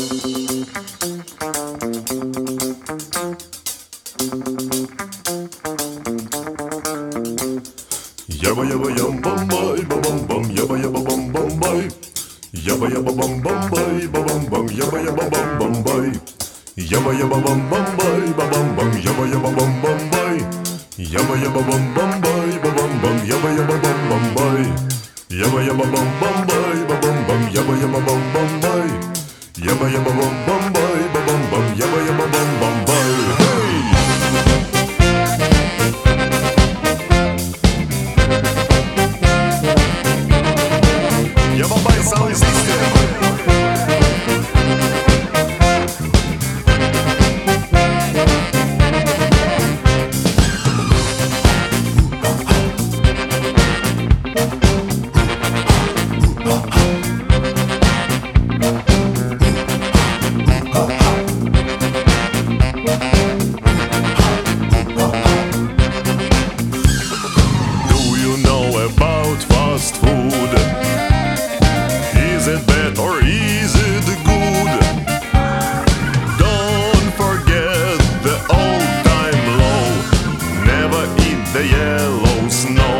Yabba yabba yum bum boy ba bum bum yabba yabba bum bum boy yabba yabba bum bum boy ba bum bum yabba yabba bum bum boy yabba yabba bum bum boy ba bum bum yabba yabba bum bum boy yabba yabba bum bum boy ba bum bum yabba yabba bum bum boy yabba yabba bum bum boy ba bum bum yabba yabba bum bum boy yabba yabba bum bum boy ba bum bum yabba yabba bum bum boy. Fast food, is it bad or is it good? Don't forget the old time low, never eat the yellow snow.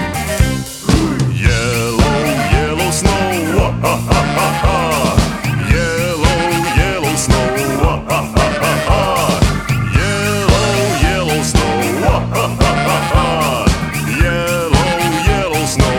Yellow, yellow snow, ha ha ha ha. Yellow, yellow snow, ha ha ha ha. Yellow, yellow snow, ha ha ha ha. Yellow, yellow snow.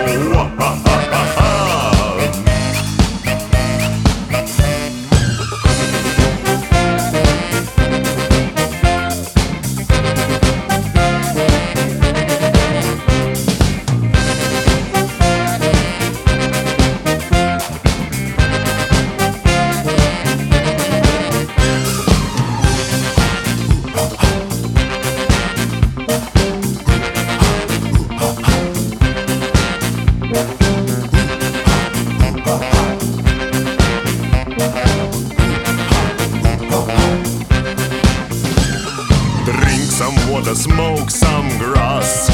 Drink some water, smoke some grass.